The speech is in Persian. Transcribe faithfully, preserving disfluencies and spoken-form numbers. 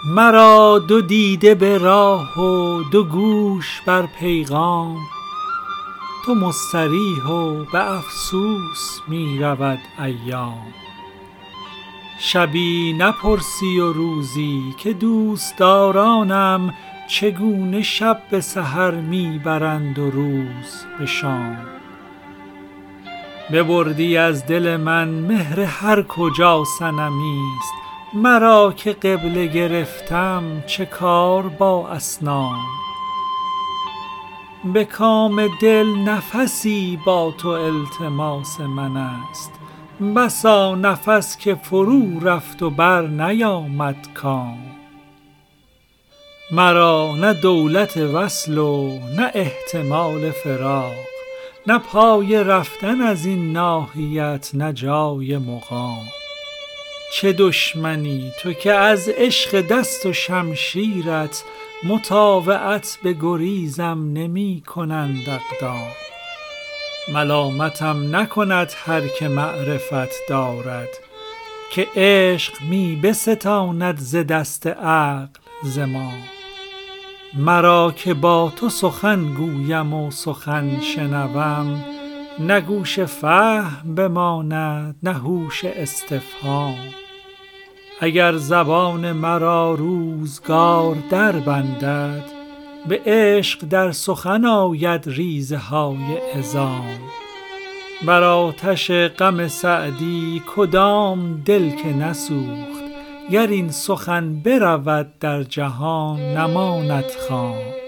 مرا دو دیده به راه و دو گوش بر پیغام، تو مستریح و به افسوس می رود ایام. شبی نپرسی و روزی که دوستدارانم چگونه شب به سحر می برند و روز به شام. ببردی از دل من مهر هر کجا صنمی است، مرا که قبله گرفتم چه کار با اصنام. به کام دل نفسی با تو التماس من است، بسا نفس که فرو رفت و بر نیامد کام. مرا نه دولت وصل و نه احتمال فراق، نه پای رفتن از این ناحیت نه جای مقام. چه دشمنی تو که از عشق دست و شمشیرت مطاوعت به گریزم نمی کنند اقدام. ملامتم نکند هر که معرفت دارد، که عشق می بستاند ز دست عقل زمام. مرا که با تو سخن گویم و سخن شنوم، نه گوش فهم بماند نه هوش استفهام. اگر زبان مرا روزگار در بندد، به عشق در سخن آید ریزه های عظام. بر آتش غم سعدی کدام دل که نسوخت، گر این سخن برود در جهان نماند خام.